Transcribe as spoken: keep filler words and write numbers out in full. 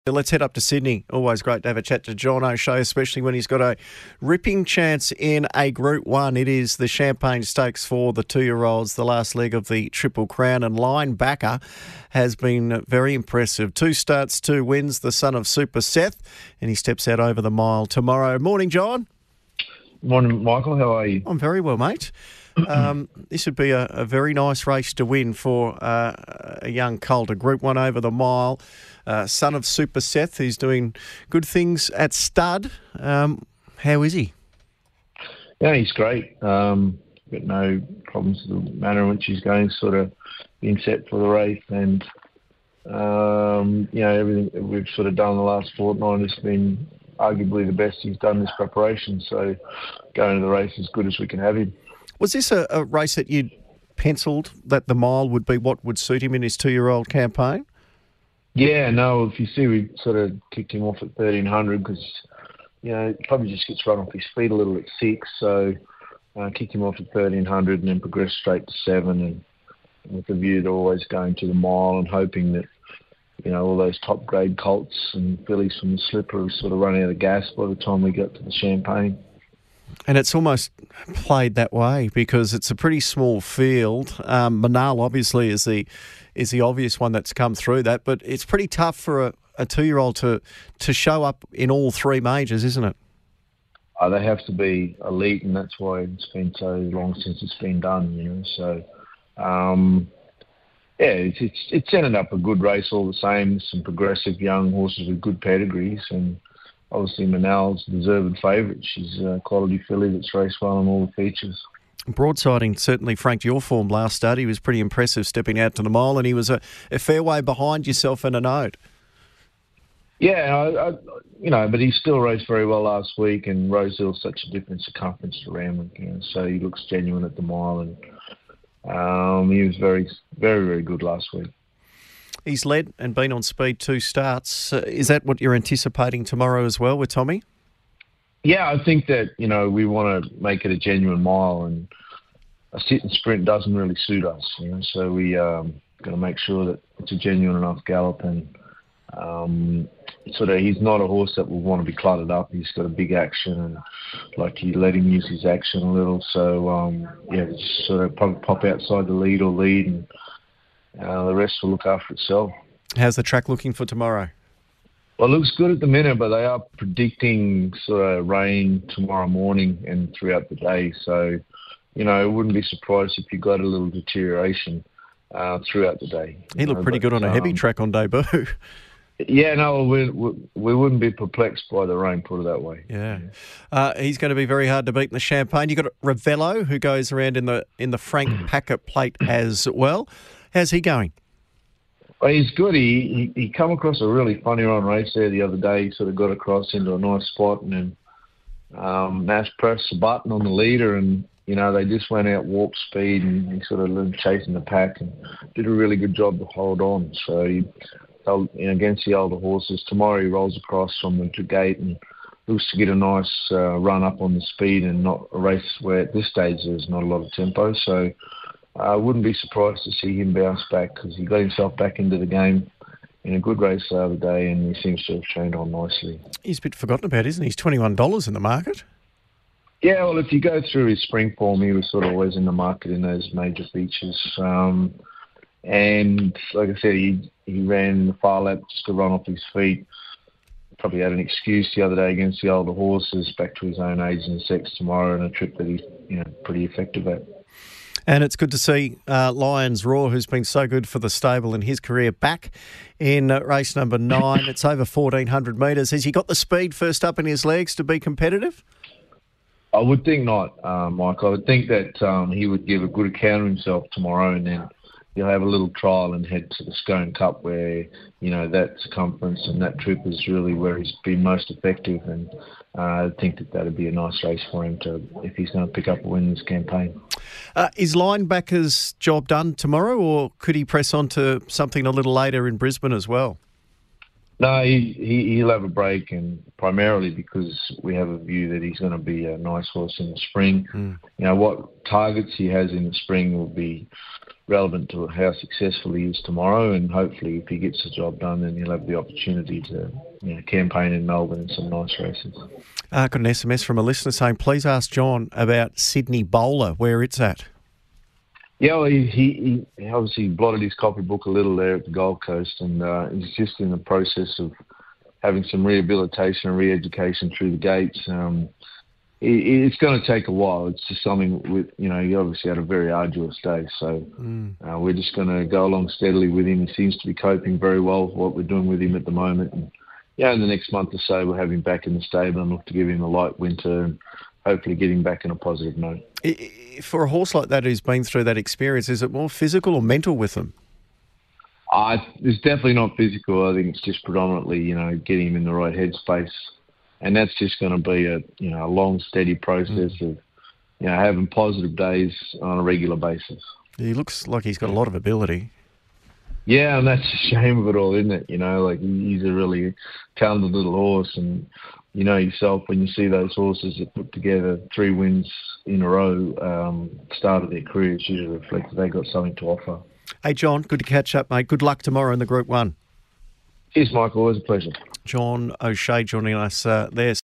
Let's head up to Sydney. Always great to have a chat to John O'Shea, especially when he's got a ripping chance in a Group one. It is the Champagne Stakes for the two-year-olds, the last leg of the Triple Crown, and Linebacker has been very impressive. Two starts, two wins, the son of Super Seth, and he steps out over the mile tomorrow. Morning, John. Morning, Michael. How are you? I'm very well, mate. Um, this would be a, a very nice race to win for uh, a young colt, a Group one over the mile. Uh, son of Super Seth, who's doing good things at stud. Um, how is he? Yeah, he's great. Um, got no problems with the manner in which he's going, sort of being set for the race. And, um, you know, everything that we've sort of done the last fortnight has been arguably the best he's done this preparation. So going to the race as good as we can have him. Was this a, a race that you'd penciled that the mile would be what would suit him in his two-year-old campaign? Yeah, no, if you see, we sort of kicked him off at thirteen hundred because, you know, he probably just gets run off his feet a little at six. So uh, kicked him off at thirteen hundred and then progressed straight to seven, and with the view to always going to the mile and hoping that, you know, all those top-grade colts and fillies from the slipper have sort of run out of gas by the time we got to the Champagne. And it's almost played that way because it's a pretty small field. Um, Manal obviously is the is the obvious one that's come through that, but it's pretty tough for a, a two-year-old to to show up in all three majors, isn't it? Uh, they have to be elite, and that's why it's been so long since it's been done. You know, so um, yeah, it's, it's it's ended up a good race all the same. Some progressive young horses with good pedigrees, and obviously, Manal's deserved favourite. She's a quality filly that's raced well on all the features. Broadsiding certainly franked your form last start. He was pretty impressive stepping out to the mile, and he was a, a fair way behind yourself in a note. Yeah, I, I, you know, but he still raced very well last week, and Rosehill's such a different circumference to Randwick, you know, so he looks genuine at the mile, and um, he was very, very, very good last week. He's led and been on speed two starts. Uh, is that what you're anticipating tomorrow as well with Tommy? Yeah, I think that, you know, we want to make it a genuine mile, and a sit and sprint doesn't really suit us, you know, so we um, got to make sure that it's a genuine enough gallop, and um, sort of he's not a horse that will want to be cluttered up. He's got a big action, and like you let him use his action a little. So, um, yeah, just sort of pop, pop outside the lead or lead, and Uh, the rest will look after itself. How's the track looking for tomorrow? Well, it looks good at the minute, but they are predicting sort of rain tomorrow morning and throughout the day. So, you know, I wouldn't be surprised if you got a little deterioration uh, throughout the day. He looked know, pretty but, good on a um, heavy track on debut. Yeah, no, we, we, we wouldn't be perplexed by the rain, put it that way. Yeah. Uh, he's going to be very hard to beat in the Champagne. You've got Ravello, who goes around in the in the Frank Packet plate as well. How's he going? Well, he's good. He, he he come across a really funny run race there the other day. He sort of got across into a nice spot, and then um, Nash pressed the button on the leader, and you know they just went out warp speed, and he sort of chasing the pack and did a really good job to hold on. So he, you know, against the older horses, tomorrow he rolls across from the gate and looks to get a nice uh, run up on the speed, and not a race where at this stage there's not a lot of tempo. So I uh, wouldn't be surprised to see him bounce back, because he got himself back into the game in a good race the other day, and he seems to have trained on nicely. He's a bit forgotten about, isn't he? He's twenty-one dollars in the market. Yeah, well, if you go through his spring form, he was sort of always in the market in those major features. Um, and like I said, he, he ran the far lap just to run off his feet. Probably had an excuse the other day against the older horses, back to his own age and sex tomorrow, and a trip that he's, you know, pretty effective at. And it's good to see uh, Lions Raw, who's been so good for the stable in his career, back in uh, race number nine. It's over fourteen hundred metres. Has he got the speed first up in his legs to be competitive? I would think not, uh, Mike. I would think that um, he would give a good account of himself tomorrow, and then he'll have a little trial and head to the Scone Cup, where, you know, that circumference and that trip is really where he's been most effective. And uh, I think that that would be a nice race for him to, if he's going to pick up a win in this campaign. Uh, is Linebacker's job done tomorrow, or could he press on to something a little later in Brisbane as well? No, he, he, he'll have a break, and primarily because we have a view that he's going to be a nice horse in the spring. Mm. You know, what targets he has in the spring will be relevant to how successful he is tomorrow, and hopefully if he gets the job done, then he'll have the opportunity to you know, campaign in Melbourne in some nice races. I uh, got an S M S from a listener saying, please ask John about Sydney Bowler, where it's at. Yeah, well, he, he, he obviously blotted his copybook a little there at the Gold Coast, and uh, he's just in the process of having some rehabilitation and re-education through the gates. Um, It's going to take a while. It's just something with, you know, he obviously had a very arduous day. So mm. uh, we're just going to go along steadily with him. He seems to be coping very well with what we're doing with him at the moment. And, yeah, in the next month or so, we'll have him back in the stable and look to give him a light winter and hopefully get him back in a positive note. For a horse like that who's been through that experience, is it more physical or mental with him? Uh, it's definitely not physical. I think it's just predominantly, you know, getting him in the right headspace. And that's just going to be a you know a long, steady process mm. of you know having positive days on a regular basis. He looks like he's got a lot of ability. Yeah, and that's the shame of it all, isn't it? You know, like he's a really talented little horse, and you know yourself when you see those horses that put together three wins in a row, um, start of their career, it's usually reflects that they got something to offer. Hey, John, good to catch up, mate. Good luck tomorrow in the Group One. Cheers, Michael. Always a pleasure. John O'Shea joining us uh, there.